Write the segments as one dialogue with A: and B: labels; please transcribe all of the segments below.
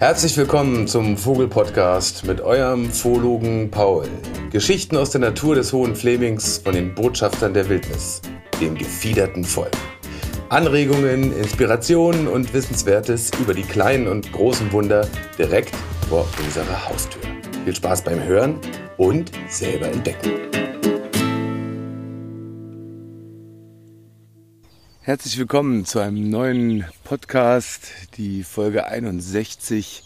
A: Herzlich willkommen zum Vogel-Podcast mit eurem Zoologen Paul. Geschichten aus der Natur des Hohen Flemings von den Botschaftern der Wildnis, dem gefiederten Volk. Anregungen, Inspirationen und Wissenswertes über die kleinen und großen Wunder direkt vor unserer Haustür. Viel Spaß beim Hören und selber entdecken. Herzlich willkommen zu einem neuen Podcast, die Folge 61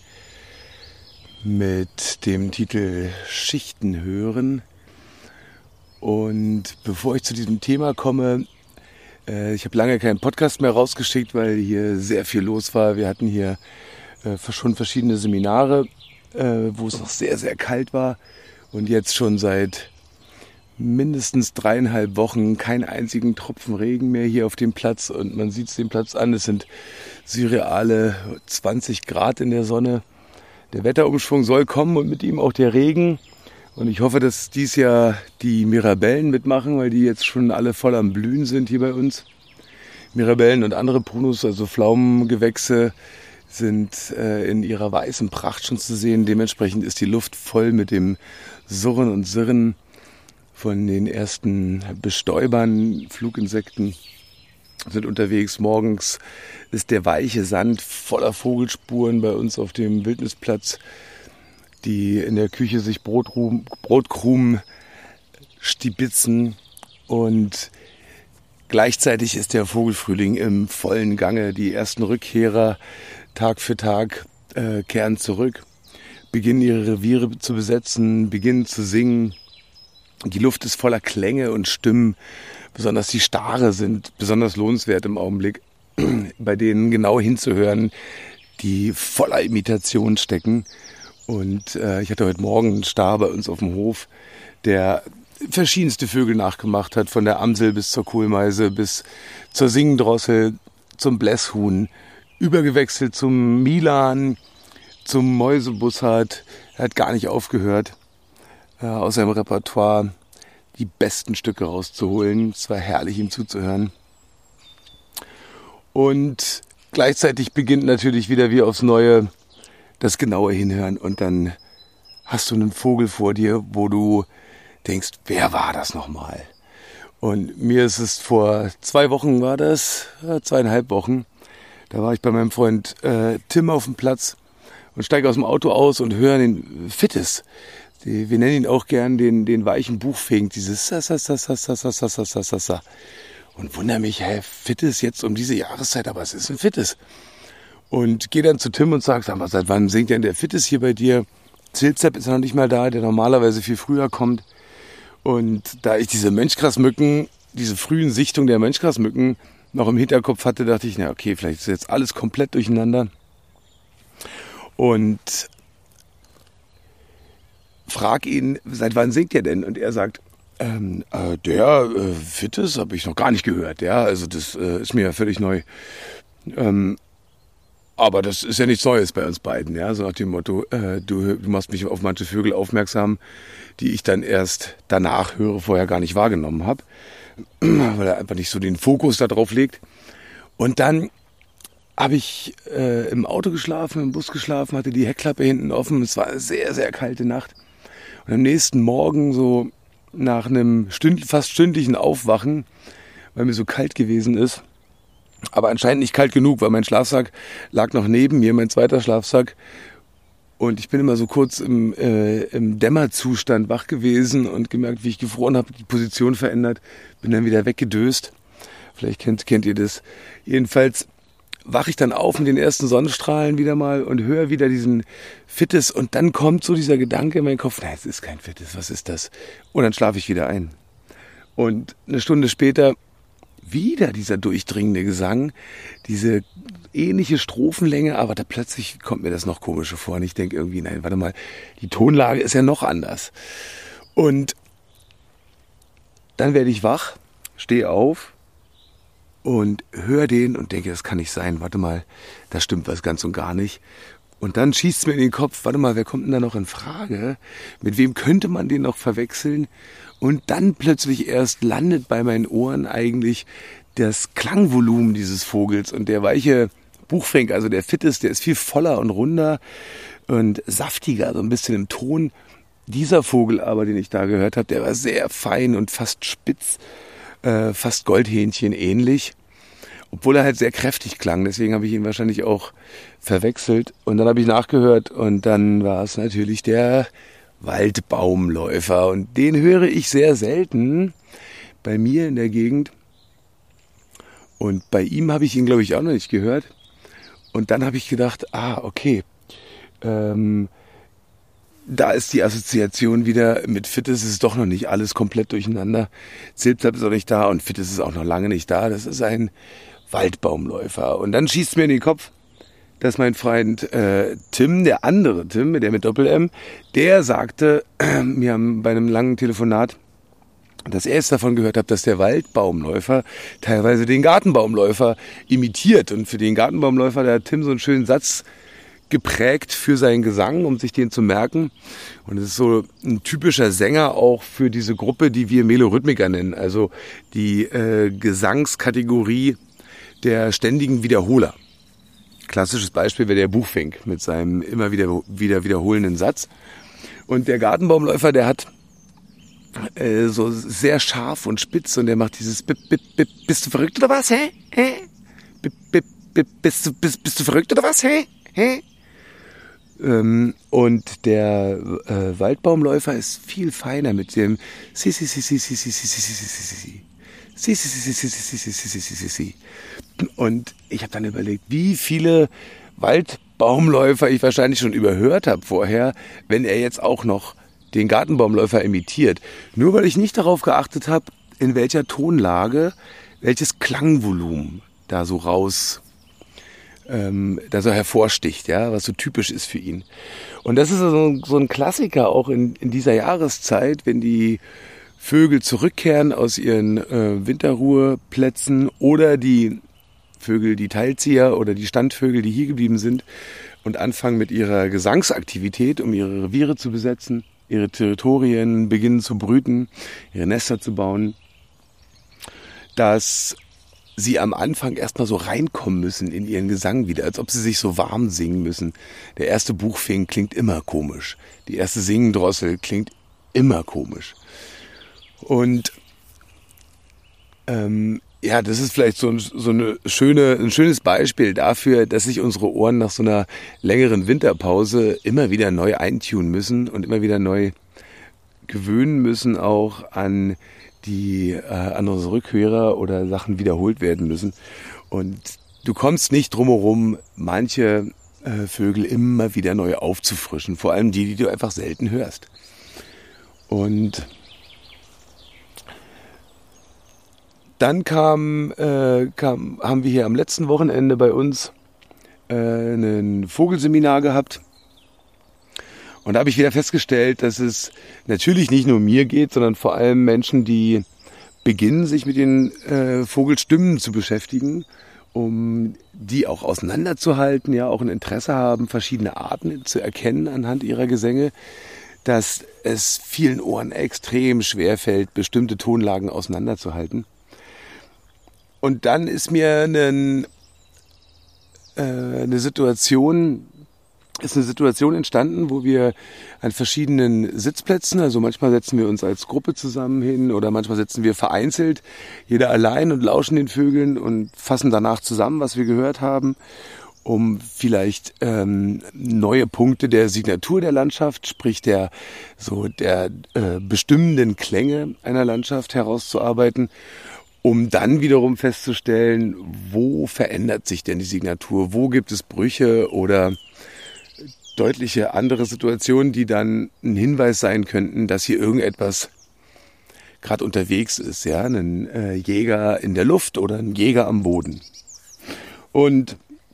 A: mit dem Titel Schichten hören. Und bevor ich zu diesem Thema komme, ich habe lange keinen Podcast mehr rausgeschickt, weil hier sehr viel los war. Wir hatten hier schon verschiedene Seminare, wo es noch sehr, sehr kalt war und jetzt schon seit mindestens 3,5 Wochen keinen einzigen Tropfen Regen mehr hier auf dem Platz und man sieht es dem Platz an, es sind surreale 20 Grad in der Sonne. Der Wetterumschwung soll kommen und mit ihm auch der Regen und ich hoffe, dass dies Jahr die Mirabellen mitmachen, weil die jetzt schon alle voll am Blühen sind hier bei uns. Mirabellen und andere Prunus, also Pflaumengewächse, sind in ihrer weißen Pracht schon zu sehen. Dementsprechend ist die Luft voll mit dem Surren und Sirren von den ersten Bestäubern. Fluginsekten sind unterwegs. Morgens ist der weiche Sand voller Vogelspuren bei uns auf dem Wildnisplatz, die in der Küche sich Brotkrumen stibitzen. Und gleichzeitig ist der Vogelfrühling im vollen Gange. Die ersten Rückkehrer Tag für Tag kehren zurück, beginnen ihre Reviere zu besetzen, beginnen zu singen. Die Luft ist voller Klänge und Stimmen, besonders die Stare sind besonders lohnenswert im Augenblick, bei denen genau hinzuhören, die voller Imitation stecken. Und ich hatte heute Morgen einen Star bei uns auf dem Hof, der verschiedenste Vögel nachgemacht hat, von der Amsel bis zur Kohlmeise, bis zur Singendrossel, zum Blässhuhn, übergewechselt zum Milan, zum Mäusebussard. Er hat gar nicht aufgehört, aus seinem Repertoire die besten Stücke rauszuholen. Es war herrlich, ihm zuzuhören. Und gleichzeitig beginnt natürlich wieder wie aufs Neue das genaue Hinhören. Und dann hast du einen Vogel vor dir, wo du denkst, wer war das nochmal? Und mir ist es vor 2 Wochen, 2,5 Wochen, da war ich bei meinem Freund Tim auf dem Platz und steige aus dem Auto aus und höre den Fittis. Wir nennen ihn auch gern den weichen Buchfink, dieses Sa. Und wundere mich, Fittis jetzt um diese Jahreszeit, aber es ist ein Fittis. Und gehe dann zu Tim und sage, sag mal, seit wann singt denn der Fittis hier bei dir? Zilzep ist noch nicht mal da, der normalerweise viel früher kommt. Und da ich diese Mönchgrasmücken, diese frühen Sichtungen der Mönchgrasmücken noch im Hinterkopf hatte, dachte ich, na okay, vielleicht ist jetzt alles komplett durcheinander. Und frag ihn, seit wann singt er denn? Und er sagt, der Fittis habe ich noch gar nicht gehört. Ja, also das ist mir ja völlig neu. Aber das ist ja nichts Neues bei uns beiden. Ja, so nach dem Motto, du machst mich auf manche Vögel aufmerksam, die ich dann erst danach höre, vorher gar nicht wahrgenommen habe, weil er einfach nicht so den Fokus da drauf legt. Und dann habe ich im Auto geschlafen, im Bus geschlafen, hatte die Heckklappe hinten offen. Es war eine sehr, sehr kalte Nacht. Und am nächsten Morgen, so nach einem fast stündlichen Aufwachen, weil mir so kalt gewesen ist, aber anscheinend nicht kalt genug, weil mein Schlafsack lag noch neben mir, mein zweiter Schlafsack. Und ich bin immer so kurz im Dämmerzustand wach gewesen und gemerkt, wie ich gefroren habe, die Position verändert, bin dann wieder weggedöst. Vielleicht kennt ihr das. Jedenfalls wache ich dann auf mit den ersten Sonnenstrahlen wieder mal und höre wieder diesen Fittis und dann kommt so dieser Gedanke in meinen Kopf, nein, es ist kein Fittis, was ist das? Und dann schlafe ich wieder ein. Und eine Stunde später wieder dieser durchdringende Gesang, diese ähnliche Strophenlänge, aber da plötzlich kommt mir das noch komischer vor und ich denke irgendwie, nein, warte mal, die Tonlage ist ja noch anders. Und dann werde ich wach, stehe auf und höre den und denke, das kann nicht sein. Warte mal, da stimmt was ganz und gar nicht. Und dann schießt es mir in den Kopf, warte mal, wer kommt denn da noch in Frage? Mit wem könnte man den noch verwechseln? Und dann plötzlich erst landet bei meinen Ohren eigentlich das Klangvolumen dieses Vogels und der weiche Buchfink, also der Fittis, der ist viel voller und runder und saftiger, so ein bisschen im Ton. Dieser Vogel aber, den ich da gehört habe, der war sehr fein und fast spitz, fast Goldhähnchen ähnlich, obwohl er halt sehr kräftig klang. Deswegen habe ich ihn wahrscheinlich auch verwechselt. Und dann habe ich nachgehört und dann war es natürlich der Waldbaumläufer. Und den höre ich sehr selten bei mir in der Gegend. Und bei ihm habe ich ihn, glaube ich, auch noch nicht gehört. Und dann habe ich gedacht, okay, da ist die Assoziation wieder mit Fittis, ist doch noch nicht alles komplett durcheinander. Zilpzalp ist auch nicht da und Fittis ist auch noch lange nicht da. Das ist ein Waldbaumläufer. Und dann schießt mir in den Kopf, dass mein Freund Tim, der andere Tim, der mit Doppel-M, der sagte mir bei einem langen Telefonat, dass er jetzt davon gehört hat, dass der Waldbaumläufer teilweise den Gartenbaumläufer imitiert. Und für den Gartenbaumläufer, da hat Tim so einen schönen Satz geprägt für seinen Gesang, um sich den zu merken. Und es ist so ein typischer Sänger auch für diese Gruppe, die wir Melorhythmiker nennen. Also die Gesangskategorie der ständigen Wiederholer. Klassisches Beispiel wäre der Buchfink mit seinem immer wieder wiederholenden Satz. Und der Gartenbaumläufer, der hat so sehr scharf und spitz und der macht dieses Bip, Bip, Bip. Bist du verrückt oder was, hä? Bip, Bip, Bip. Bist du verrückt oder was, hä? Und der Waldbaumläufer ist viel feiner mit dem und ich habe dann überlegt, wie viele Waldbaumläufer ich wahrscheinlich schon überhört habe vorher, wenn er jetzt auch noch den Gartenbaumläufer imitiert. Nur weil ich nicht darauf geachtet habe, in welcher Tonlage, welches Klangvolumen da so hervorsticht, ja, was so typisch ist für ihn. Und das ist so ein Klassiker auch in dieser Jahreszeit, wenn die Vögel zurückkehren aus ihren Winterruheplätzen oder die Vögel, die Teilzieher oder die Standvögel, die hier geblieben sind und anfangen mit ihrer Gesangsaktivität, um ihre Reviere zu besetzen, ihre Territorien beginnen zu brüten, ihre Nester zu bauen, dass sie am Anfang erstmal so reinkommen müssen in ihren Gesang wieder, als ob sie sich so warm singen müssen. Der erste Buchfink klingt immer komisch. Die erste Singendrossel klingt immer komisch. Und das ist vielleicht so ein schönes Beispiel dafür, dass sich unsere Ohren nach so einer längeren Winterpause immer wieder neu eintunen müssen und immer wieder neu gewöhnen müssen auch an unsere Rückhörer oder Sachen wiederholt werden müssen. Und du kommst nicht drumherum, manche Vögel immer wieder neu aufzufrischen. Vor allem die du einfach selten hörst. Und dann haben wir hier am letzten Wochenende bei uns ein Vogelseminar gehabt. Und da habe ich wieder festgestellt, dass es natürlich nicht nur mir geht, sondern vor allem Menschen, die beginnen, sich mit den Vogelstimmen zu beschäftigen, um die auch auseinanderzuhalten, ja, auch ein Interesse haben, verschiedene Arten zu erkennen anhand ihrer Gesänge, dass es vielen Ohren extrem schwer fällt, bestimmte Tonlagen auseinanderzuhalten. Und dann ist mir eine Situation entstanden, wo wir an verschiedenen Sitzplätzen, also manchmal setzen wir uns als Gruppe zusammen hin oder manchmal sitzen wir vereinzelt, jeder allein und lauschen den Vögeln und fassen danach zusammen, was wir gehört haben, um vielleicht neue Punkte der Signatur der Landschaft, sprich der bestimmenden Klänge einer Landschaft herauszuarbeiten, um dann wiederum festzustellen, wo verändert sich denn die Signatur, wo gibt es Brüche oder deutliche andere Situationen, die dann ein Hinweis sein könnten, dass hier irgendetwas gerade unterwegs ist, ja, ein Jäger in der Luft oder ein Jäger am Boden. Und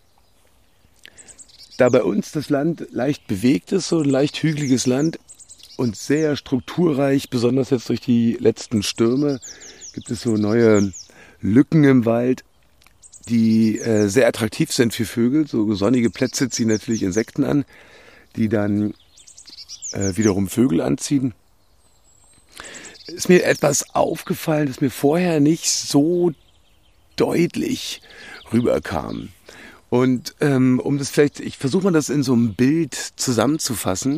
A: da bei uns das Land leicht bewegt ist, so ein leicht hügeliges Land und sehr strukturreich, besonders jetzt durch die letzten Stürme, gibt es so neue Lücken im Wald, die sehr attraktiv sind für Vögel. So sonnige Plätze ziehen natürlich Insekten an, die dann wiederum Vögel anziehen. Ist mir etwas aufgefallen, das mir vorher nicht so deutlich rüberkam. Und ich versuche mal das in so einem Bild zusammenzufassen.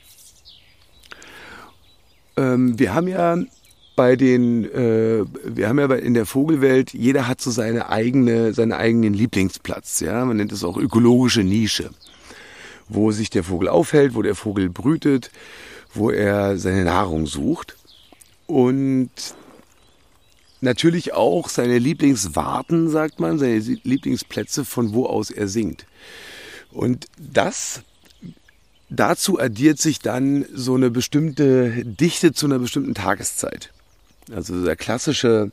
A: Wir haben ja in der Vogelwelt, jeder hat so seinen eigenen Lieblingsplatz. Ja? Man nennt es auch ökologische Nische, wo sich der Vogel aufhält, wo der Vogel brütet, wo er seine Nahrung sucht. Und natürlich auch seine Lieblingswarten, sagt man, seine Lieblingsplätze, von wo aus er singt. Und dazu addiert sich dann so eine bestimmte Dichte zu einer bestimmten Tageszeit. Also das klassische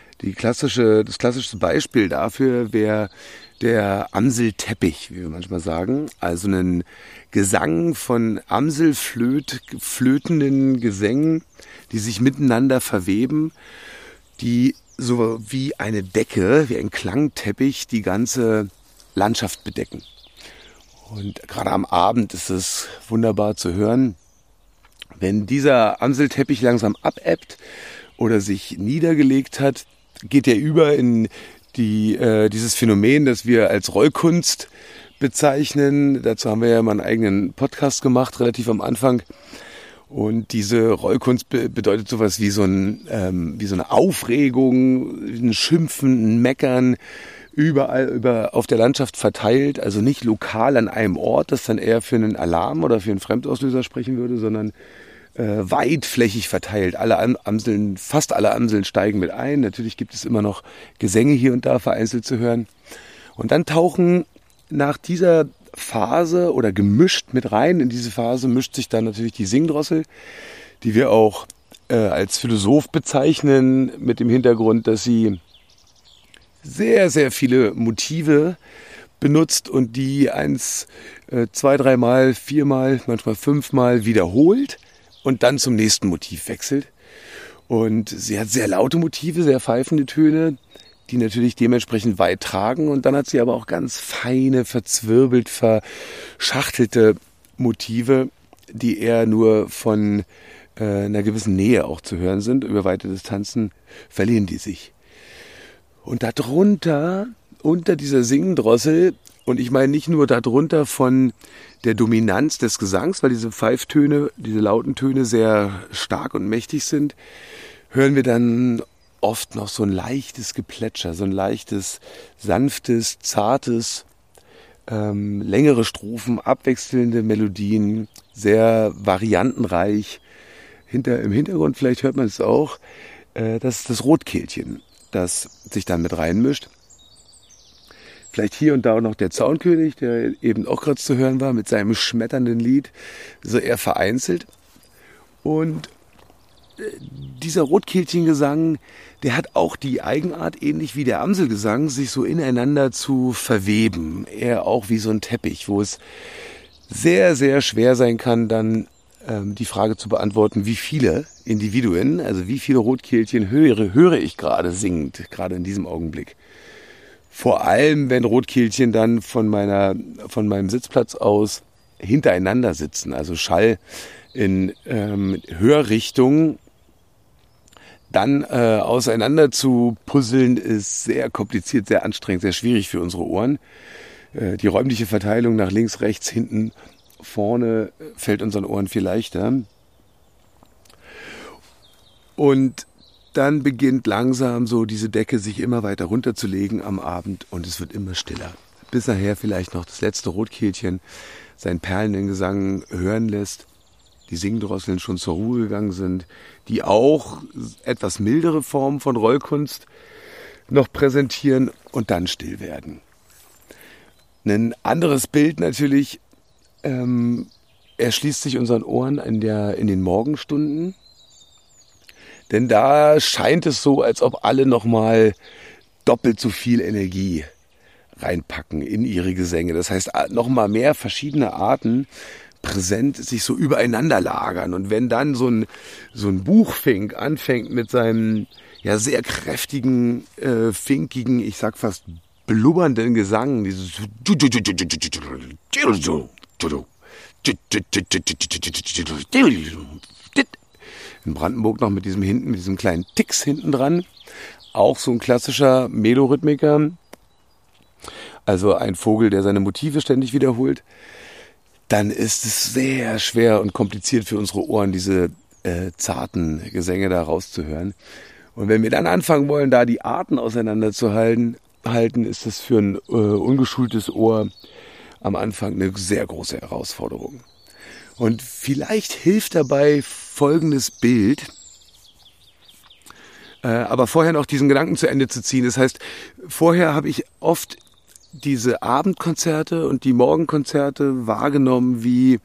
A: Beispiel dafür wäre der Amselteppich, wie wir manchmal sagen. Also ein Gesang von amselflötenden Gesängen, die sich miteinander verweben, die so wie eine Decke, wie ein Klangteppich die ganze Landschaft bedecken. Und gerade am Abend ist es wunderbar zu hören, wenn dieser Amselteppich langsam abebbt oder sich niedergelegt hat, geht er über in dieses Phänomen, das wir als Rollkunst bezeichnen. Dazu haben wir ja mal einen eigenen Podcast gemacht, relativ am Anfang. Und diese Rollkunst bedeutet sowas wie so eine Aufregung, ein Schimpfen, ein Meckern, überall auf der Landschaft verteilt, also nicht lokal an einem Ort, das dann eher für einen Alarm oder für einen Fremdauslöser sprechen würde, sondern weitflächig verteilt. Fast alle Amseln steigen mit ein. Natürlich gibt es immer noch Gesänge hier und da vereinzelt zu hören. Und dann tauchen nach dieser Phase oder gemischt mit rein in diese Phase mischt sich dann natürlich die Singdrossel, die wir auch als Philosoph bezeichnen, mit dem Hintergrund, dass sie sehr, sehr viele Motive benutzt und die 2, 3 Mal, 4 Mal, manchmal 5 Mal wiederholt und dann zum nächsten Motiv wechselt. Und sie hat sehr laute Motive, sehr pfeifende Töne, die natürlich dementsprechend weit tragen. Und dann hat sie aber auch ganz feine, verzwirbelt, verschachtelte Motive, die eher nur von einer gewissen Nähe auch zu hören sind. Über weite Distanzen verlieren die sich. Und darunter, unter dieser Singendrossel, und ich meine nicht nur darunter von der Dominanz des Gesangs, weil diese Pfeiftöne, diese lauten Töne sehr stark und mächtig sind, hören wir dann oft noch so ein leichtes Geplätscher, so ein leichtes, sanftes, zartes, längere Strophen, abwechselnde Melodien, sehr variantenreich. Im Hintergrund, vielleicht hört man es auch, das ist das Rotkehlchen, das sich dann mit reinmischt. Vielleicht hier und da auch noch der Zaunkönig, der eben auch gerade zu hören war, mit seinem schmetternden Lied, so eher vereinzelt. Und dieser Rotkehlchengesang, der hat auch die Eigenart, ähnlich wie der Amselgesang, sich so ineinander zu verweben. Eher auch wie so ein Teppich, wo es sehr, sehr schwer sein kann, dann die Frage zu beantworten, wie viele Individuen, also wie viele Rotkehlchen höre ich gerade singend, gerade in diesem Augenblick. Vor allem, wenn Rotkehlchen dann von meinem Sitzplatz aus hintereinander sitzen, also Schall in Hörrichtung, dann auseinander zu puzzeln, ist sehr kompliziert, sehr anstrengend, sehr schwierig für unsere Ohren. Die räumliche Verteilung nach links, rechts, hinten, vorne fällt unseren Ohren viel leichter. Und dann beginnt langsam so diese Decke sich immer weiter runterzulegen am Abend und es wird immer stiller. Bis nachher vielleicht noch das letzte Rotkehlchen seinen perlenden Gesang hören lässt. Die Singdrosseln schon zur Ruhe gegangen sind, die auch etwas mildere Formen von Rollkunst noch präsentieren und dann still werden. Ein anderes Bild natürlich erschließt sich unseren Ohren in den Morgenstunden. Denn da scheint es so, als ob alle nochmal doppelt so viel Energie reinpacken in ihre Gesänge. Das heißt, nochmal mehr verschiedene Arten präsent sich so übereinander lagern. Und wenn dann so ein Buchfink anfängt mit seinem ja sehr kräftigen, finkigen, ich sag fast blubbernden Gesang, dieses in Brandenburg noch mit diesem kleinen Ticks hinten dran. Auch so ein klassischer Melorhythmiker. also ein Vogel, der seine Motive ständig wiederholt, dann ist es sehr schwer und kompliziert für unsere Ohren, diese zarten Gesänge da rauszuhören. Und wenn wir dann anfangen wollen, da die Arten auseinanderzuhalten, ist das für ein ungeschultes Ohr am Anfang eine sehr große Herausforderung. Und vielleicht hilft dabei folgendes Bild, aber vorher noch diesen Gedanken zu Ende zu ziehen. Das heißt, vorher habe ich oft diese Abendkonzerte und die Morgenkonzerte wahrgenommen wie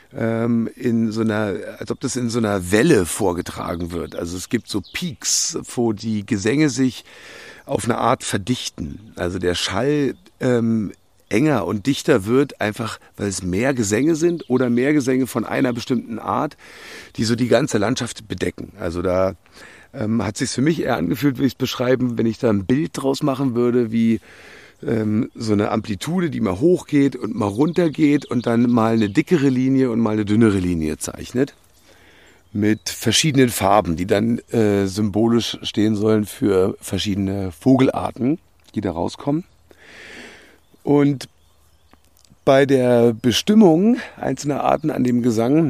A: als ob das in so einer Welle vorgetragen wird. Also es gibt so Peaks, wo die Gesänge sich auf eine Art verdichten. Also der Schall enger und dichter wird, einfach weil es mehr Gesänge sind oder mehr Gesänge von einer bestimmten Art, die so die ganze Landschaft bedecken. Also da hat es sich für mich eher angefühlt, wie ich es beschreiben, wenn ich da ein Bild draus machen würde, wie so eine Amplitude, die mal hochgeht und mal runter geht und dann mal eine dickere Linie und mal eine dünnere Linie zeichnet. Mit verschiedenen Farben, die dann symbolisch stehen sollen für verschiedene Vogelarten, die da rauskommen. Und bei der Bestimmung einzelner Arten an dem Gesang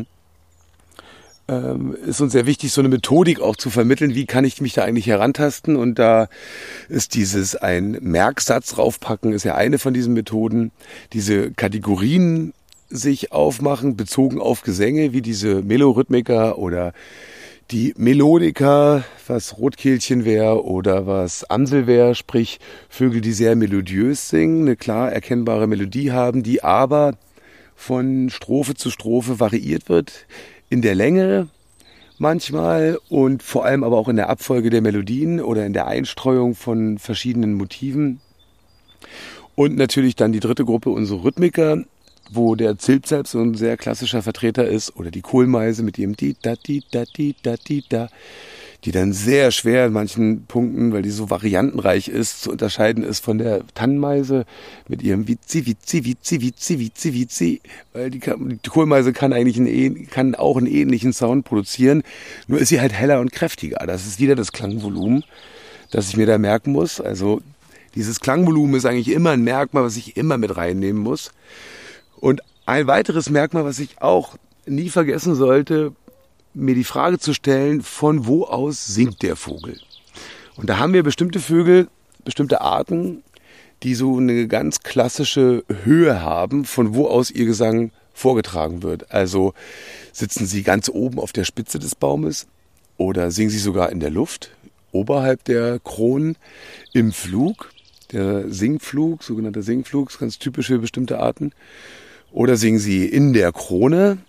A: ist uns sehr wichtig, so eine Methodik auch zu vermitteln. Wie kann ich mich da eigentlich herantasten? Und da ist ein Merksatz draufpacken, ist ja eine von diesen Methoden. Diese Kategorien sich aufmachen, bezogen auf Gesänge, wie diese Melorhythmika oder die Melodika, was Rotkehlchen wäre oder was Amsel wäre, sprich Vögel, die sehr melodiös singen, eine klar erkennbare Melodie haben, die aber von Strophe zu Strophe variiert wird. In der Länge manchmal und vor allem aber auch in der Abfolge der Melodien oder in der Einstreuung von verschiedenen Motiven. Und natürlich dann die dritte Gruppe, unsere Rhythmiker, wo der Zilpzalp so ein sehr klassischer Vertreter ist oder die Kohlmeise mit ihrem Di-Da-Di-Da-Di-Da-Di-Da, die dann sehr schwer in manchen Punkten, weil die so variantenreich ist, zu unterscheiden ist von der Tannenmeise mit ihrem Witzi, Witzi, Witzi, Witzi, Witzi, Witzi, weil die Kohlmeise kann auch einen ähnlichen Sound produzieren, nur ist sie halt heller und kräftiger. Das ist wieder das Klangvolumen, das ich mir da merken muss. Also dieses Klangvolumen ist eigentlich immer ein Merkmal, was ich immer mit reinnehmen muss. Und ein weiteres Merkmal, was ich auch nie vergessen sollte, mir die Frage zu stellen, von wo aus singt der Vogel? Und da haben wir bestimmte Vögel, bestimmte Arten, die so eine ganz klassische Höhe haben, von wo aus ihr Gesang vorgetragen wird. Also sitzen sie ganz oben auf der Spitze des Baumes oder singen sie sogar in der Luft, oberhalb der Kronen, im Flug, der Singflug, sogenannter Singflug, ist ganz typisch für bestimmte Arten. Oder singen sie in der Krone,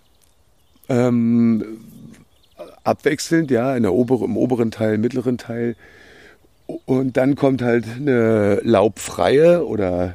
A: abwechselnd, ja, im oberen Teil, mittleren Teil. Und dann kommt halt eine laubfreie oder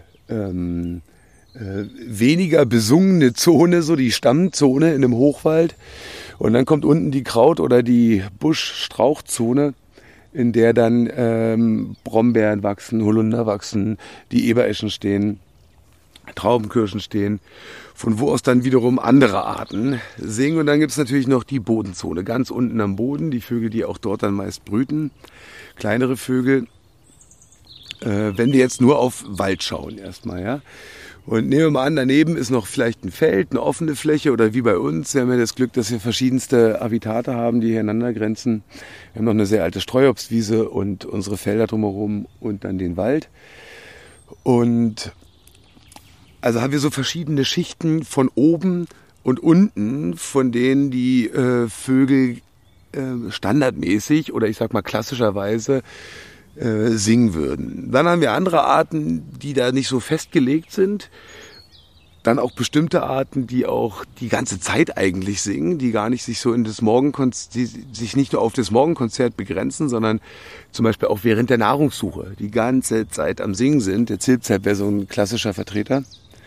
A: weniger besungene Zone, so die Stammzone in einem Hochwald. Und dann kommt unten die Kraut- oder die Busch-Strauchzone, in der dann Brombeeren wachsen, Holunder wachsen, die Ebereschen stehen, Traubenkirschen stehen, von wo aus dann wiederum andere Arten singen. Und dann gibt es natürlich noch die Bodenzone, ganz unten am Boden, die Vögel, die auch dort dann meist brüten, kleinere Vögel. Wenn wir jetzt nur auf Wald schauen erstmal, ja. Und nehmen wir mal an, daneben ist noch vielleicht ein Feld, eine offene Fläche oder wie bei uns. Wir haben ja das Glück, dass wir verschiedenste Habitate haben, die hier einander grenzen. Wir haben noch eine sehr alte Streuobstwiese und unsere Felder drumherum und dann den Wald. Und also haben wir so verschiedene Schichten von oben und unten, von denen die Vögel standardmäßig oder ich sag mal klassischerweise singen würden. Dann haben wir andere Arten, die da nicht so festgelegt sind. Dann auch bestimmte Arten, die auch die ganze Zeit eigentlich singen, die gar nicht sich so in das die sich nicht nur auf das Morgenkonzert begrenzen, sondern zum Beispiel auch während der Nahrungssuche die ganze Zeit am Singen sind. Der Zilpzalp wäre so ein klassischer Vertreter.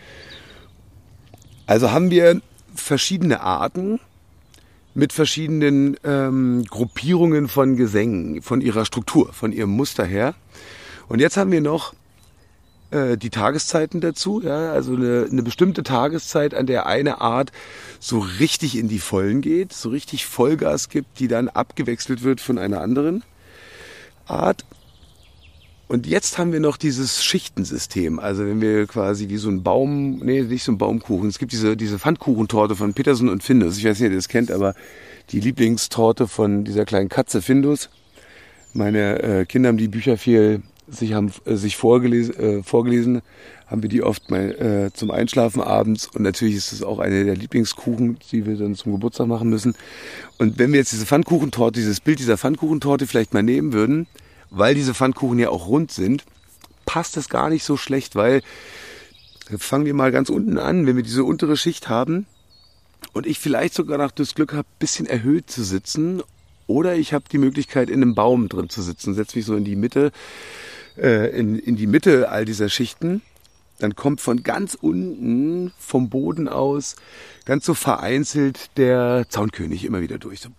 A: Also haben wir verschiedene Arten mit verschiedenen Gruppierungen von Gesängen, von ihrer Struktur, von ihrem Muster her. Und jetzt haben wir noch die Tageszeiten dazu, ja, also eine bestimmte Tageszeit, an der eine Art so richtig in die Vollen geht, so richtig Vollgas gibt, die dann abgewechselt wird von einer anderen Art. Und jetzt haben wir noch dieses Schichtensystem. Also wenn wir quasi wie so ein Baum, nee, nicht so ein Baumkuchen. Es gibt diese Pfannkuchentorte von Petersen und Findus. Ich weiß nicht, ob ihr das kennt, aber die Lieblingstorte von dieser kleinen Katze Findus. Meine Kinder haben die Bücher viel sich vorgelesen, haben wir die oft mal zum Einschlafen abends. Und natürlich ist es auch eine der Lieblingskuchen, die wir dann zum Geburtstag machen müssen. Und wenn wir jetzt diese Pfannkuchentorte, dieses Bild dieser Pfannkuchentorte vielleicht mal nehmen würden, weil diese Pfannkuchen ja auch rund sind, passt das gar nicht so schlecht, weil fangen wir mal ganz unten an, wenn wir diese untere Schicht haben und ich vielleicht sogar noch das Glück habe, ein bisschen erhöht zu sitzen oder ich habe die Möglichkeit, in einem Baum drin zu sitzen, setze mich so in die Mitte, in die Mitte all dieser Schichten, dann kommt von ganz unten vom Boden aus ganz so vereinzelt der Zaunkönig immer wieder durch. So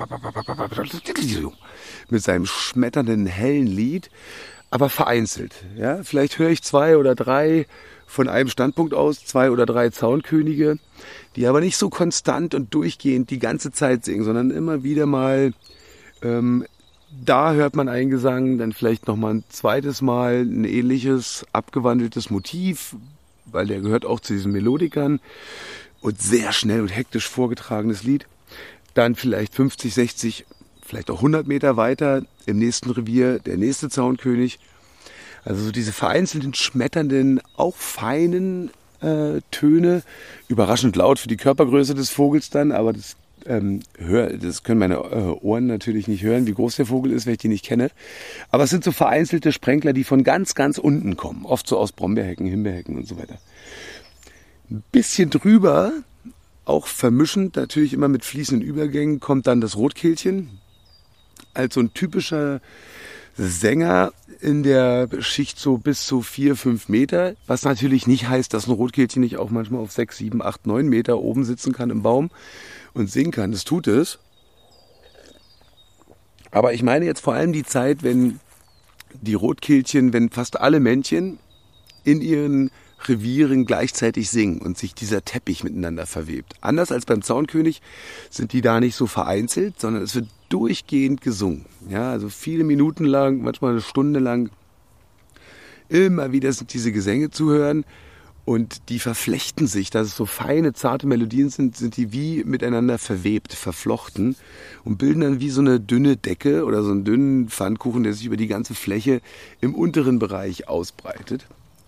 A: mit seinem schmetternden, hellen Lied, aber vereinzelt. Ja? Vielleicht höre ich 2 oder 3 von einem Standpunkt aus, 2 oder 3 Zaunkönige, die aber nicht so konstant und durchgehend die ganze Zeit singen, sondern immer wieder mal, da hört man einen Gesang, dann vielleicht nochmal ein zweites Mal ein ähnliches, abgewandeltes Motiv, weil der gehört auch zu diesen Melodikern und sehr schnell und hektisch vorgetragenes Lied. Dann vielleicht 50, 60, vielleicht auch 100 Meter weiter im nächsten Revier der nächste Zaunkönig. Also so diese vereinzelten, schmetternden, auch feinen Töne, überraschend laut für die Körpergröße des Vogels dann, aber das können meine Ohren natürlich nicht hören, wie groß der Vogel ist, wenn ich die nicht kenne. Aber es sind so vereinzelte Sprenkler, die von ganz, ganz unten kommen. Oft so aus Brombeerhecken, Himbeerhecken und so weiter. Ein bisschen drüber, auch vermischend, natürlich immer mit fließenden Übergängen, kommt dann das Rotkehlchen. Als so ein typischer Sänger in der Schicht so bis zu 4, 5 Meter. Was natürlich nicht heißt, dass ein Rotkehlchen nicht auch manchmal auf 6, 7, 8, 9 Meter oben sitzen kann im Baum und singen kann. Das tut es. Aber ich meine jetzt vor allem die Zeit, wenn die Rotkehlchen, wenn fast alle Männchen in ihren Revieren gleichzeitig singen und sich dieser Teppich miteinander verwebt. Anders als beim Zaunkönig sind die da nicht so vereinzelt, sondern es wird durchgehend gesungen. Ja, also viele Minuten lang, manchmal eine Stunde lang. Immer wieder sind diese Gesänge zu hören und die verflechten sich, dass es so feine, zarte Melodien sind die wie miteinander verwebt, verflochten und bilden dann wie so eine dünne Decke oder so einen dünnen Pfannkuchen, der sich über die ganze Fläche im unteren Bereich ausbreitet.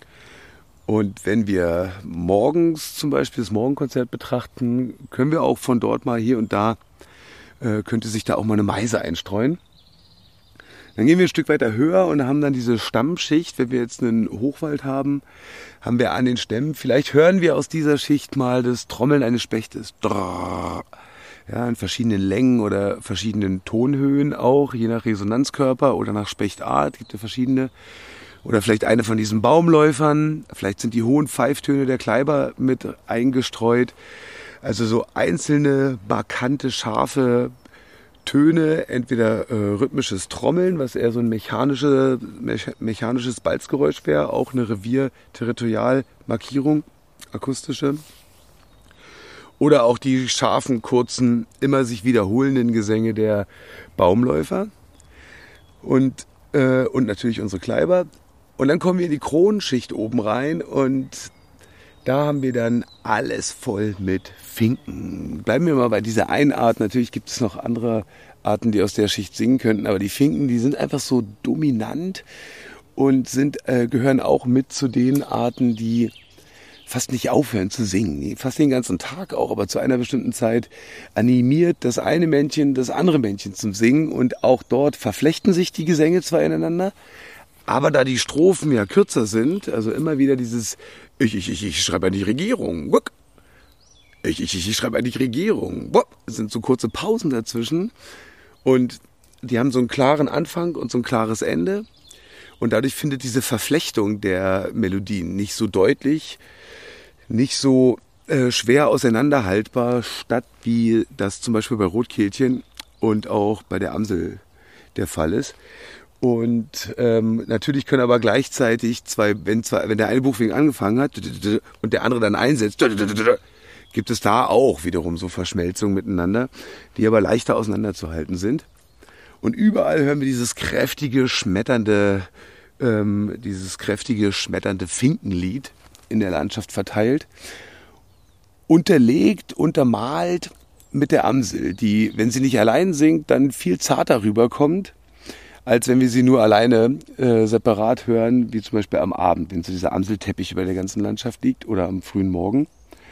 A: Und wenn wir morgens zum Beispiel das Morgenkonzert betrachten, können wir auch von dort mal hier und da, könnte sich da auch mal eine Meise einstreuen. Dann gehen wir ein Stück weiter höher und haben dann diese Stammschicht. Wenn wir jetzt einen Hochwald haben, haben wir an den Stämmen, vielleicht hören wir aus dieser Schicht mal das Trommeln eines Spechtes. Ja, in verschiedenen Längen oder verschiedenen Tonhöhen auch, je nach Resonanzkörper oder nach Spechtart, gibt es verschiedene. Oder vielleicht eine von diesen Baumläufern, vielleicht sind die hohen Pfeiftöne der Kleiber mit eingestreut. Also so einzelne, markante, scharfe Töne, entweder rhythmisches Trommeln, was eher so ein mechanisches Balzgeräusch wäre, auch eine Revier-Territorialmarkierung, akustische. Oder auch die scharfen, kurzen, immer sich wiederholenden Gesänge der Baumläufer. Und natürlich unsere Kleiber. Und dann kommen wir in die Kronenschicht oben rein und da haben wir dann alles voll mit Finken. Bleiben wir mal bei dieser einen Art. Natürlich gibt es noch andere Arten, die aus der Schicht singen könnten, aber die Finken, die sind einfach so dominant und gehören auch mit zu den Arten, die fast nicht aufhören zu singen. Fast den ganzen Tag auch, aber zu einer bestimmten Zeit animiert das eine Männchen das andere Männchen zum Singen und auch dort verflechten sich die Gesänge zwar ineinander, aber da die Strophen ja kürzer sind, also immer wieder dieses ich schreibe an die Regierung, ich schreibe an die Regierung, es sind so kurze Pausen dazwischen und die haben so einen klaren Anfang und so ein klares Ende und dadurch findet diese Verflechtung der Melodien nicht so deutlich, nicht so schwer auseinanderhaltbar statt, wie das zum Beispiel bei Rotkehlchen und auch bei der Amsel der Fall ist. Und natürlich können aber gleichzeitig wenn der eine Buchwinkel angefangen hat und der andere dann einsetzt, gibt es da auch wiederum so Verschmelzungen miteinander, die aber leichter auseinanderzuhalten sind. Und überall hören wir dieses kräftige, schmetternde dieses kräftige, schmetternde Finkenlied in der Landschaft verteilt. Unterlegt, untermalt mit der Amsel, die, wenn sie nicht allein singt, dann viel zarter rüberkommt, als wenn wir sie nur alleine separat hören, wie zum Beispiel am Abend, wenn so dieser Amselteppich über der ganzen Landschaft liegt oder am frühen Morgen.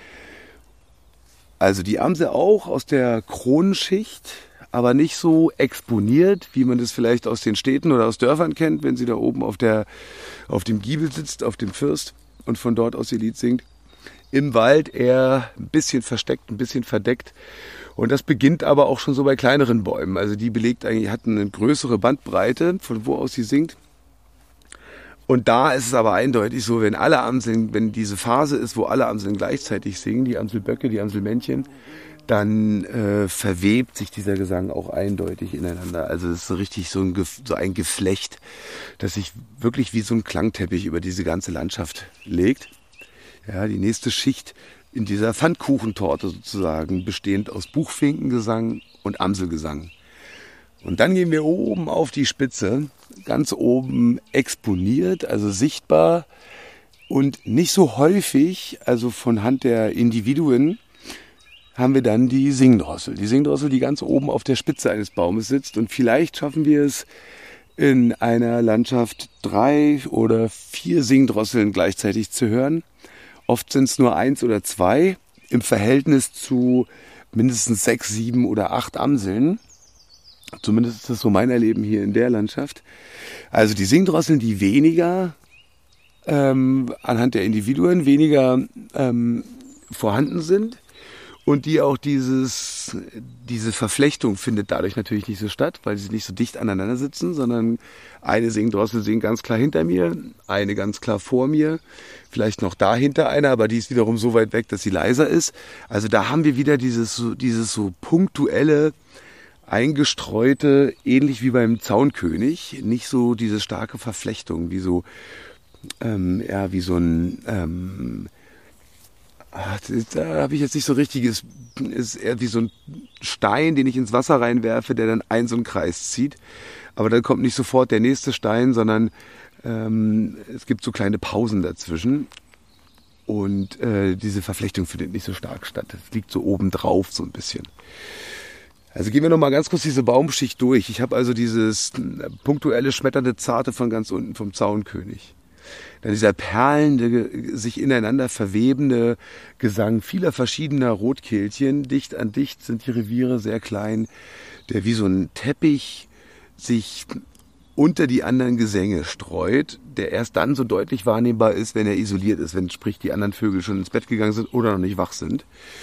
A: Also die Amsel auch aus der Kronenschicht, aber nicht so exponiert, wie man das vielleicht aus den Städten oder aus Dörfern kennt, wenn sie da oben auf dem Giebel sitzt, auf dem First und von dort aus ihr Lied singt. Im Wald eher ein bisschen versteckt, ein bisschen verdeckt. Und das beginnt aber auch schon so bei kleineren Bäumen. Also die hat eine größere Bandbreite, von wo aus sie singt. Und da ist es aber eindeutig so, wenn diese Phase ist, wo alle Amseln gleichzeitig singen, die Amselböcke, die Amselmännchen, dann verwebt sich dieser Gesang auch eindeutig ineinander. Also es ist so richtig so ein Geflecht, das sich wirklich wie so ein Klangteppich über diese ganze Landschaft legt. Ja, die nächste Schicht in dieser Pfannkuchentorte sozusagen, bestehend aus Buchfinkengesang und Amselgesang. Und dann gehen wir oben auf die Spitze, ganz oben exponiert, also sichtbar und nicht so häufig, also von Hand der Individuen, haben wir dann die Singdrossel. Die Singdrossel, die ganz oben auf der Spitze eines Baumes sitzt. Und vielleicht schaffen wir es in einer Landschaft 3 oder 4 Singdrosseln gleichzeitig zu hören. Oft sind es nur 1 oder 2 im Verhältnis zu mindestens 6, 7 oder 8 Amseln. Zumindest ist das so mein Erleben hier in der Landschaft. Also die Singdrosseln, die weniger anhand der Individuen weniger vorhanden sind. Und die auch diese Verflechtung findet dadurch natürlich nicht so statt, weil sie nicht so dicht aneinander sitzen, sondern eine Singdrossel singt ganz klar hinter mir, eine ganz klar vor mir, vielleicht noch dahinter eine, aber die ist wiederum so weit weg, dass sie leiser ist. Also da haben wir wieder dieses so punktuelle, eingestreute, ähnlich wie beim Zaunkönig, nicht so diese starke Verflechtung, wie so ein da habe ich jetzt nicht so richtiges, ist eher wie so ein Stein, den ich ins Wasser reinwerfe, der dann so einen Kreis zieht. Aber dann kommt nicht sofort der nächste Stein, sondern es gibt so kleine Pausen dazwischen. Und diese Verflechtung findet nicht so stark statt. Das liegt so oben drauf so ein bisschen. Also gehen wir nochmal ganz kurz diese Baumschicht durch. Ich habe also dieses punktuelle, schmetternde, zarte von ganz unten vom Zaunkönig. Dann dieser perlende, sich ineinander verwebende Gesang vieler verschiedener Rotkehlchen. Dicht an dicht sind die Reviere sehr klein, der wie so ein Teppich sich unter die anderen Gesänge streut, der erst dann so deutlich wahrnehmbar ist, wenn er isoliert ist, wenn sprich die anderen Vögel schon ins Bett gegangen sind oder noch nicht wach sind.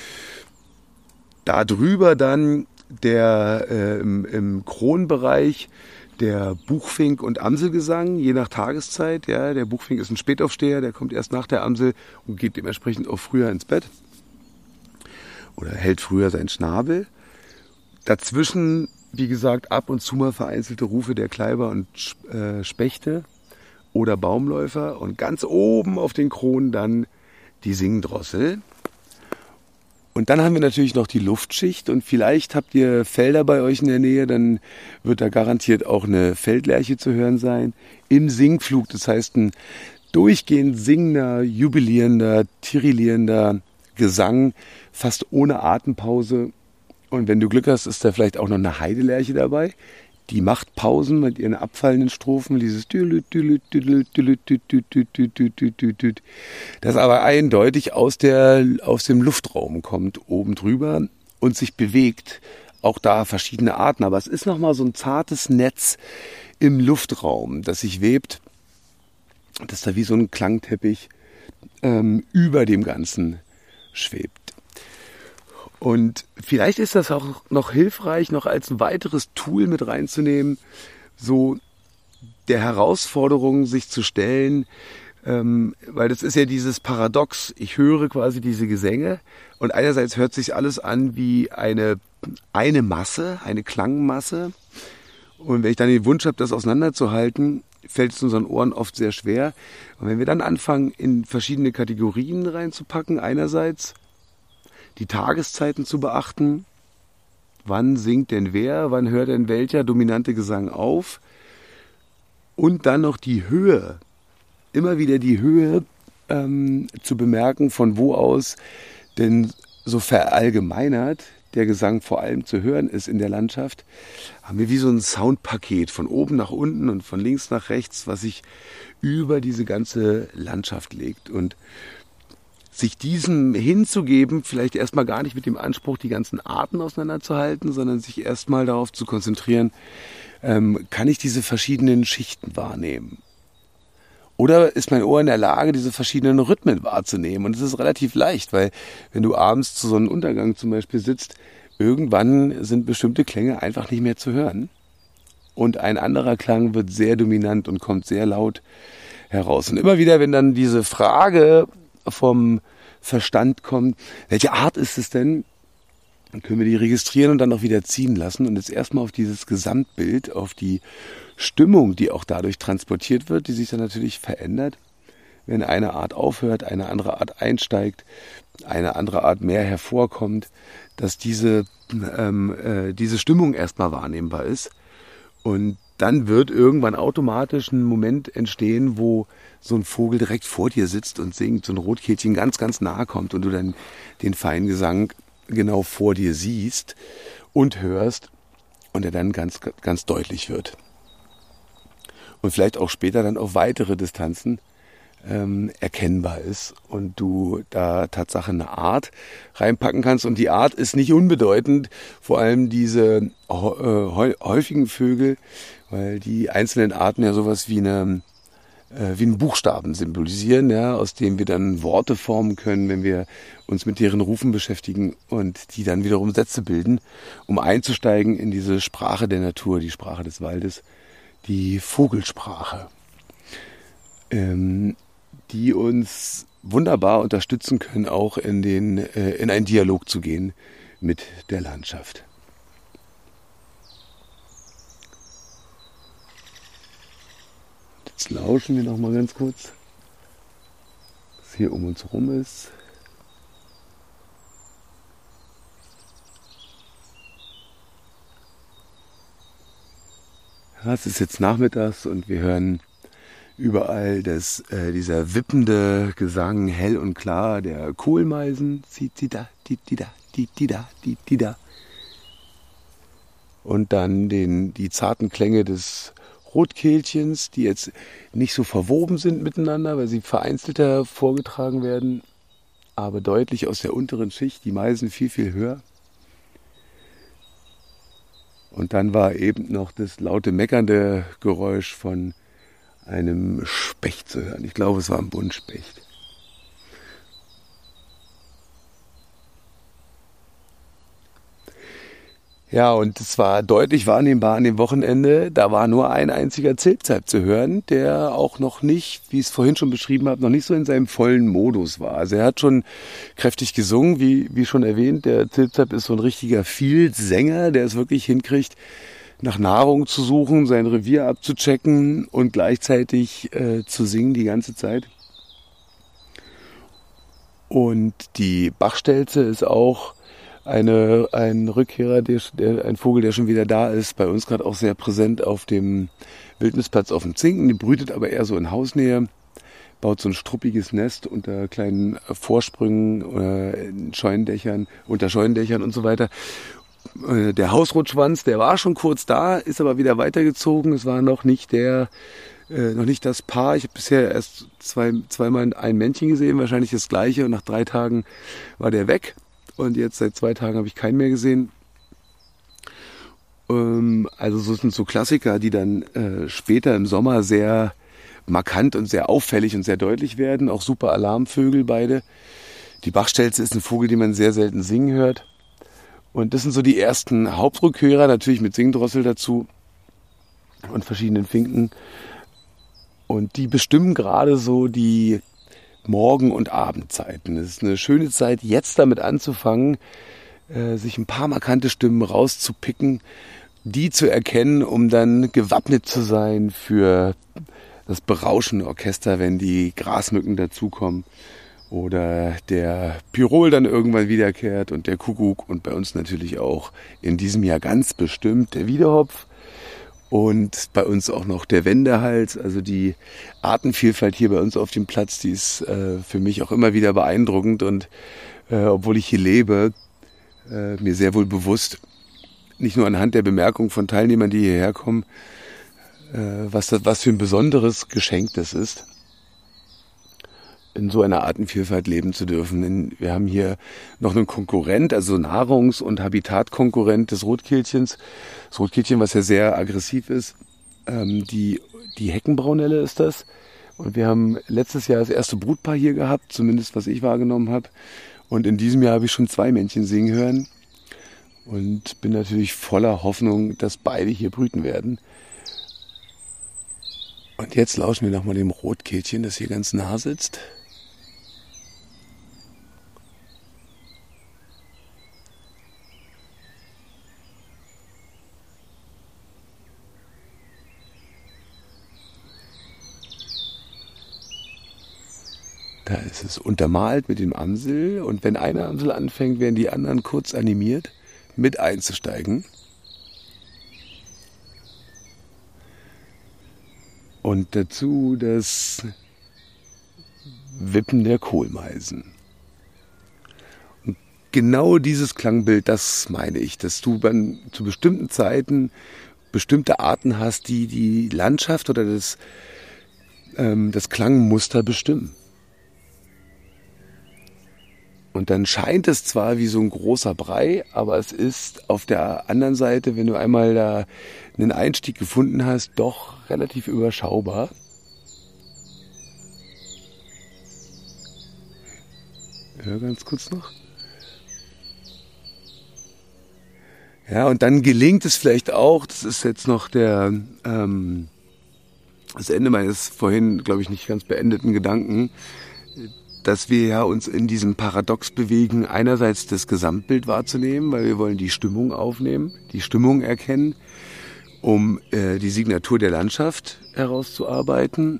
A: Da drüber dann der im Kronbereich der Buchfink und Amselgesang, je nach Tageszeit. Ja, der Buchfink ist ein Spätaufsteher, der kommt erst nach der Amsel und geht dementsprechend auch früher ins Bett oder hält früher seinen Schnabel. Dazwischen, wie gesagt, ab und zu mal vereinzelte Rufe der Kleiber und Spechte oder Baumläufer und ganz oben auf den Kronen dann die Singdrossel. Und dann haben wir natürlich noch die Luftschicht und vielleicht habt ihr Felder bei euch in der Nähe, dann wird da garantiert auch eine Feldlerche zu hören sein. Im Singflug, das heißt ein durchgehend singender, jubilierender, tirillierender Gesang, fast ohne Atempause. Und wenn du Glück hast, ist da vielleicht auch noch eine Heidelerche dabei. Die macht Pausen mit ihren abfallenden Strophen, dieses das aber eindeutig aus dem Luftraum kommt, oben drüber und sich bewegt. Auch da verschiedene Arten, aber es ist nochmal so ein zartes Netz im Luftraum, das sich webt, das da wie so ein Klangteppich über dem Ganzen schwebt. Und vielleicht ist das auch noch hilfreich, noch als ein weiteres Tool mit reinzunehmen, so der Herausforderung sich zu stellen, weil das ist ja dieses Paradox, ich höre quasi diese Gesänge und einerseits hört sich alles an wie eine Masse, eine Klangmasse und wenn ich dann den Wunsch habe, das auseinanderzuhalten, fällt es unseren Ohren oft sehr schwer. Und wenn wir dann anfangen, in verschiedene Kategorien reinzupacken, einerseits die Tageszeiten zu beachten, wann singt denn wer, wann hört denn welcher dominante Gesang auf, Und dann noch die Höhe. Immer wieder die Höhe zu bemerken, von wo aus denn so verallgemeinert der Gesang vor allem zu hören ist in der Landschaft, haben wir wie so ein Soundpaket von oben nach unten und von links nach rechts, was sich über diese ganze Landschaft legt. Und sich diesem hinzugeben, vielleicht erstmal gar nicht mit dem Anspruch, die ganzen Arten auseinanderzuhalten, sondern sich erstmal darauf zu konzentrieren, kann ich diese verschiedenen Schichten wahrnehmen? Oder ist mein Ohr in der Lage, diese verschiedenen Rhythmen wahrzunehmen? Und es ist relativ leicht, weil wenn du abends zu Sonnenuntergang zum Beispiel sitzt, irgendwann sind bestimmte Klänge einfach nicht mehr zu hören. Und ein anderer Klang wird sehr dominant und kommt sehr laut heraus. Und immer wieder, wenn dann diese Frage vom Verstand kommt, welche Art ist es denn, dann können wir die registrieren und dann auch wieder ziehen lassen und jetzt erstmal auf dieses Gesamtbild, auf die Stimmung, die auch dadurch transportiert wird, die sich dann natürlich verändert, wenn eine Art aufhört, eine andere Art einsteigt, eine andere Art mehr hervorkommt, dass diese Stimmung erstmal wahrnehmbar ist. Und dann wird irgendwann automatisch ein Moment entstehen, wo so ein Vogel direkt vor dir sitzt und singt, so ein Rotkehlchen ganz, ganz nahe kommt und du dann den feinen Gesang genau vor dir siehst und hörst und er dann ganz, ganz deutlich wird. Und vielleicht auch später dann auf weitere Distanzen erkennbar ist und du da Tatsache eine Art reinpacken kannst. Und die Art ist nicht unbedeutend, vor allem diese häufigen Vögel, weil die einzelnen Arten ja sowas wie einen Buchstaben symbolisieren, ja, aus dem wir dann Worte formen können, wenn wir uns mit deren Rufen beschäftigen und die dann wiederum Sätze bilden, um einzusteigen in diese Sprache der Natur, die Sprache des Waldes, die Vogelsprache, die uns wunderbar unterstützen können, auch in einen Dialog zu gehen mit der Landschaft. Jetzt lauschen wir noch mal ganz kurz, was hier um uns herum ist. Ja, es ist jetzt nachmittags und wir hören überall dieser wippende Gesang hell und klar der Kohlmeisen. Und dann die zarten Klänge des Rotkehlchens, die jetzt nicht so verwoben sind miteinander, weil sie vereinzelter vorgetragen werden, aber deutlich aus der unteren Schicht, die Meisen viel, viel höher. Und dann war eben noch das laute meckernde Geräusch von einem Specht zu hören. Ich glaube, es war ein Buntspecht. Ja, und es war deutlich wahrnehmbar an dem Wochenende, da war nur ein einziger Zilpzalp zu hören, der auch noch nicht, wie ich es vorhin schon beschrieben habe, noch nicht so in seinem vollen Modus war. Also er hat schon kräftig gesungen, wie schon erwähnt. Der Zilpzalp ist so ein richtiger Vielsänger, der es wirklich hinkriegt, nach Nahrung zu suchen, sein Revier abzuchecken und gleichzeitig zu singen die ganze Zeit. Und die Bachstelze ist auch ein Rückkehrer, ein Vogel, der schon wieder da ist, bei uns gerade auch sehr präsent auf dem Wildnisplatz auf dem Zinken. Die brütet aber eher so in Hausnähe, baut so ein struppiges Nest unter kleinen Vorsprüngen, in Scheunendächern, unter Scheunendächern und so weiter. Der Hausrotschwanz, der war schon kurz da, ist aber wieder weitergezogen. Es war noch nicht das Paar. Ich habe bisher erst zweimal ein Männchen gesehen, wahrscheinlich das gleiche. Und nach 3 Tagen war der weg. Und jetzt seit 2 Tagen habe ich keinen mehr gesehen. Also so sind so Klassiker, die dann später im Sommer sehr markant und sehr auffällig und sehr deutlich werden. Auch super Alarmvögel beide. Die Bachstelze ist ein Vogel, den man sehr selten singen hört. Und das sind so die ersten Hauptrückhörer, natürlich mit Singdrossel dazu und verschiedenen Finken. Und die bestimmen gerade so die Morgen- und Abendzeiten. Es ist eine schöne Zeit, jetzt damit anzufangen, sich ein paar markante Stimmen rauszupicken, die zu erkennen, um dann gewappnet zu sein für das berauschende Orchester, wenn die Grasmücken dazukommen oder der Pirol dann irgendwann wiederkehrt und der Kuckuck und bei uns natürlich auch in diesem Jahr ganz bestimmt der Wiedehopf Und bei uns auch noch der Wendehals, also die Artenvielfalt hier bei uns auf dem Platz, die ist für mich auch immer wieder beeindruckend. Und obwohl ich hier lebe, mir sehr wohl bewusst, nicht nur anhand der Bemerkung von Teilnehmern, die hierher kommen, was für ein besonderes Geschenk das ist, in so einer Artenvielfalt leben zu dürfen. Wir haben hier noch einen Konkurrent, also Nahrungs- und Habitatkonkurrent des Rotkehlchens. Das Rotkehlchen, was ja sehr aggressiv ist, die Heckenbraunelle ist das. Und wir haben letztes Jahr das erste Brutpaar hier gehabt, zumindest was ich wahrgenommen habe. Und in diesem Jahr habe ich schon 2 Männchen singen hören. Und bin natürlich voller Hoffnung, dass beide hier brüten werden. Und jetzt lauschen wir nochmal dem Rotkehlchen, das hier ganz nah sitzt. Da ist es untermalt mit dem Amsel und wenn eine Amsel anfängt, werden die anderen kurz animiert, mit einzusteigen. Und dazu das Wippen der Kohlmeisen. Und genau dieses Klangbild, das meine ich, dass du zu bestimmten Zeiten bestimmte Arten hast, die die Landschaft oder das Klangmuster bestimmen. Und dann scheint es zwar wie so ein großer Brei, aber es ist auf der anderen Seite, wenn du einmal da einen Einstieg gefunden hast, doch relativ überschaubar. Ja, ganz kurz noch. Ja, und dann gelingt es vielleicht auch, das ist jetzt noch das Ende meines vorhin, glaube ich, nicht ganz beendeten Gedanken, dass wir ja uns in diesem Paradox bewegen, einerseits das Gesamtbild wahrzunehmen, weil wir wollen die Stimmung aufnehmen, die Stimmung erkennen, um die Signatur der Landschaft herauszuarbeiten.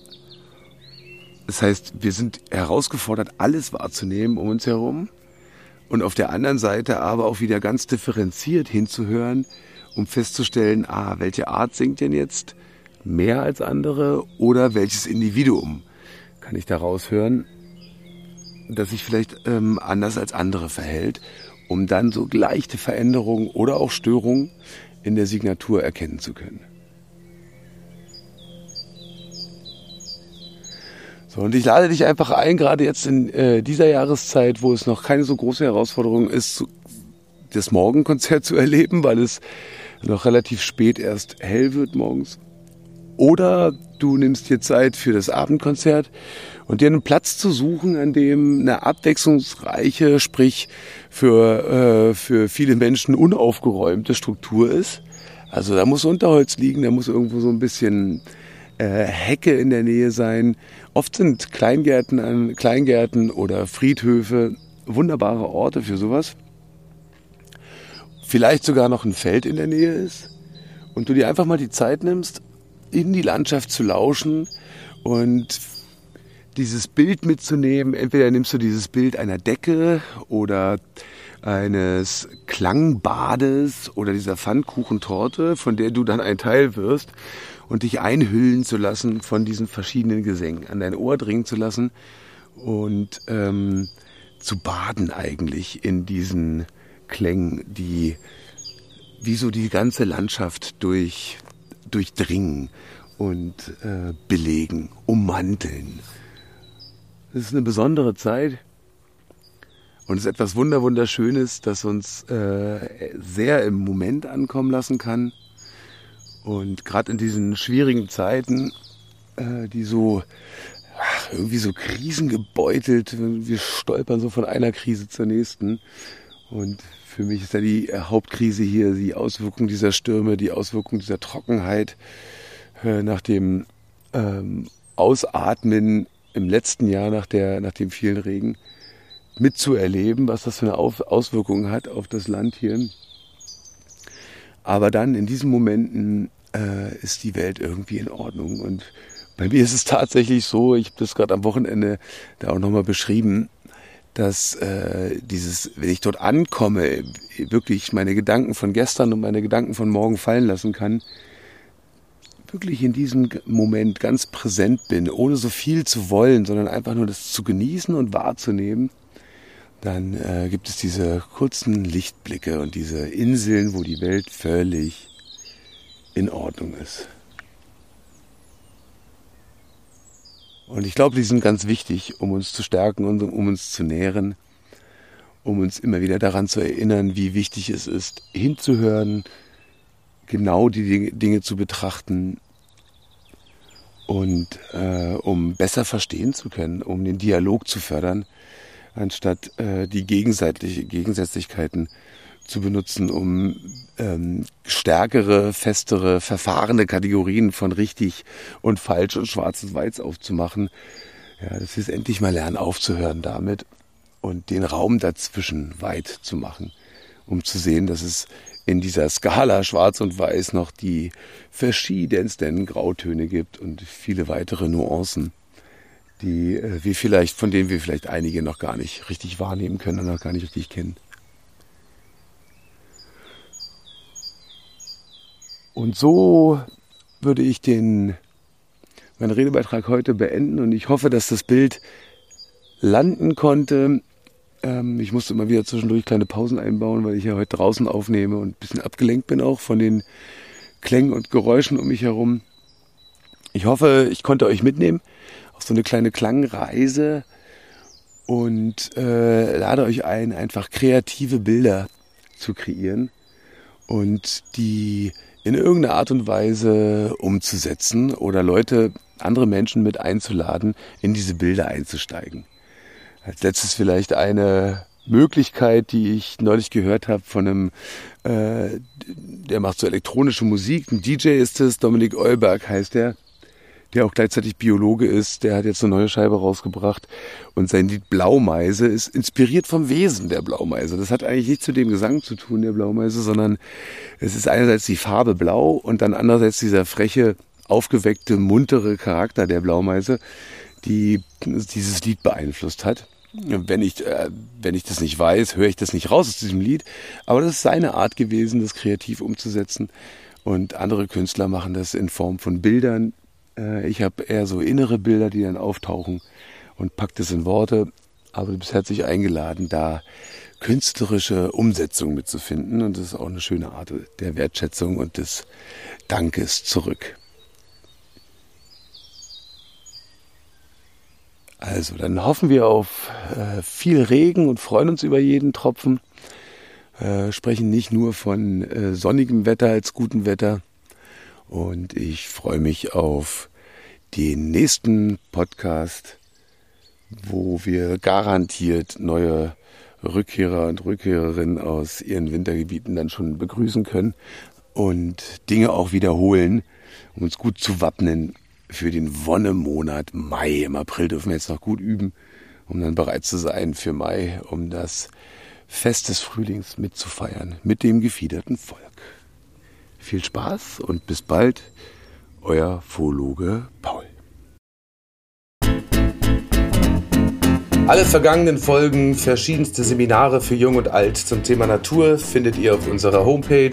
A: Das heißt, wir sind herausgefordert, alles wahrzunehmen um uns herum und auf der anderen Seite aber auch wieder ganz differenziert hinzuhören, um festzustellen, welche Art singt denn jetzt mehr als andere oder welches Individuum kann ich da raushören, das sich vielleicht anders als andere verhält, um dann so leichte Veränderungen oder auch Störungen in der Signatur erkennen zu können. So, und ich lade dich einfach ein, gerade jetzt in dieser Jahreszeit, wo es noch keine so große Herausforderung ist, das Morgenkonzert zu erleben, weil es noch relativ spät erst hell wird morgens. Oder du nimmst dir Zeit für das Abendkonzert und dir einen Platz zu suchen, an dem eine abwechslungsreiche, sprich für viele Menschen unaufgeräumte Struktur ist. Also da muss Unterholz liegen, da muss irgendwo so ein bisschen Hecke in der Nähe sein. Oft sind Kleingärten oder Friedhöfe wunderbare Orte für sowas. Vielleicht sogar noch ein Feld in der Nähe ist und du dir einfach mal die Zeit nimmst, in die Landschaft zu lauschen und dieses Bild mitzunehmen. Entweder nimmst du dieses Bild einer Decke oder eines Klangbades oder dieser Pfannkuchentorte, von der du dann ein Teil wirst und dich einhüllen zu lassen von diesen verschiedenen Gesängen, an dein Ohr dringen zu lassen und zu baden eigentlich in diesen Klängen, die wie so die ganze Landschaft durchdringen und belegen, ummanteln. Es ist eine besondere Zeit und es ist etwas Wunderschönes, das uns sehr im Moment ankommen lassen kann. Und gerade in diesen schwierigen Zeiten, die so irgendwie so krisengebeutelt, wir stolpern so von einer Krise zur nächsten. Und für mich ist ja die Hauptkrise hier die Auswirkung dieser Stürme, die Auswirkung dieser Trockenheit nach dem Ausatmen im letzten Jahr nach dem vielen Regen mitzuerleben, was das für eine Auswirkung hat auf das Land hier. Aber dann in diesen Momenten ist die Welt irgendwie in Ordnung. Und bei mir ist es tatsächlich so, ich habe das gerade am Wochenende da auch nochmal beschrieben, dass wenn ich dort ankomme, wirklich meine Gedanken von gestern und meine Gedanken von morgen fallen lassen kann, wirklich in diesem Moment ganz präsent bin, ohne so viel zu wollen, sondern einfach nur das zu genießen und wahrzunehmen, dann gibt es diese kurzen Lichtblicke und diese Inseln, wo die Welt völlig in Ordnung ist. Und ich glaube, die sind ganz wichtig, um uns zu stärken und um uns zu nähren, um uns immer wieder daran zu erinnern, wie wichtig es ist, hinzuhören, genau die Dinge zu betrachten und um besser verstehen zu können, um den Dialog zu fördern, anstatt die Gegensätzlichkeiten zu benutzen, um stärkere, festere, verfahrene Kategorien von richtig und falsch und schwarz und weiß aufzumachen. Ja, dass wir es endlich mal lernen, aufzuhören damit und den Raum dazwischen weit zu machen, um zu sehen, dass es in dieser Skala schwarz und weiß noch die verschiedensten Grautöne gibt und viele weitere Nuancen, von denen wir vielleicht einige noch gar nicht richtig wahrnehmen können und noch gar nicht richtig kennen. Und so würde ich meinen Redebeitrag heute beenden und ich hoffe, dass das Bild landen konnte. Ich musste immer wieder zwischendurch kleine Pausen einbauen, weil ich ja heute draußen aufnehme und ein bisschen abgelenkt bin auch von den Klängen und Geräuschen um mich herum. Ich hoffe, ich konnte euch mitnehmen auf so eine kleine Klangreise und lade euch ein, einfach kreative Bilder zu kreieren und die in irgendeiner Art und Weise umzusetzen oder andere Menschen mit einzuladen, in diese Bilder einzusteigen. Als letztes vielleicht eine Möglichkeit, die ich neulich gehört habe von einem, der macht so elektronische Musik, ein DJ ist es, Dominik Eulberg heißt der auch gleichzeitig Biologe ist, der hat jetzt eine neue Scheibe rausgebracht und sein Lied Blaumeise ist inspiriert vom Wesen der Blaumeise. Das hat eigentlich nichts mit dem Gesang zu tun, der Blaumeise, sondern es ist einerseits die Farbe Blau und dann andererseits dieser freche, aufgeweckte, muntere Charakter der Blaumeise, die dieses Lied beeinflusst hat. Wenn ich das nicht weiß, höre ich das nicht raus aus diesem Lied, aber das ist seine Art gewesen, das kreativ umzusetzen und andere Künstler machen das in Form von Bildern. Ich habe eher so innere Bilder, die dann auftauchen und pack das in Worte. Aber du bist herzlich eingeladen, da künstlerische Umsetzung mitzufinden. Und das ist auch eine schöne Art der Wertschätzung und des Dankes zurück. Also, dann hoffen wir auf viel Regen und freuen uns über jeden Tropfen. Sprechen nicht nur von sonnigem Wetter als gutem Wetter. Und ich freue mich auf den nächsten Podcast, wo wir garantiert neue Rückkehrer und Rückkehrerinnen aus ihren Wintergebieten dann schon begrüßen können und Dinge auch wiederholen, um uns gut zu wappnen für den Wonnemonat Mai. Im April dürfen wir jetzt noch gut üben, um dann bereit zu sein für Mai, um das Fest des Frühlings mitzufeiern mit dem gefiederten Volk. Viel Spaß und bis bald, euer Phologe Paul. Alle vergangenen Folgen, verschiedenste Seminare für Jung und Alt zum Thema Natur findet ihr auf unserer Homepage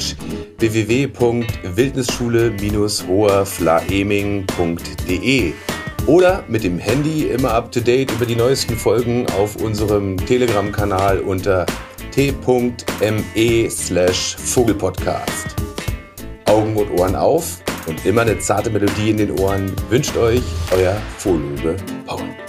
A: www.wildnisschule-hoherflaeming.de oder mit dem Handy immer up to date über die neuesten Folgen auf unserem Telegram-Kanal unter t.me/Vogelpodcast. Augen und Ohren auf und immer eine zarte Melodie in den Ohren wünscht euch euer Phologe Paul.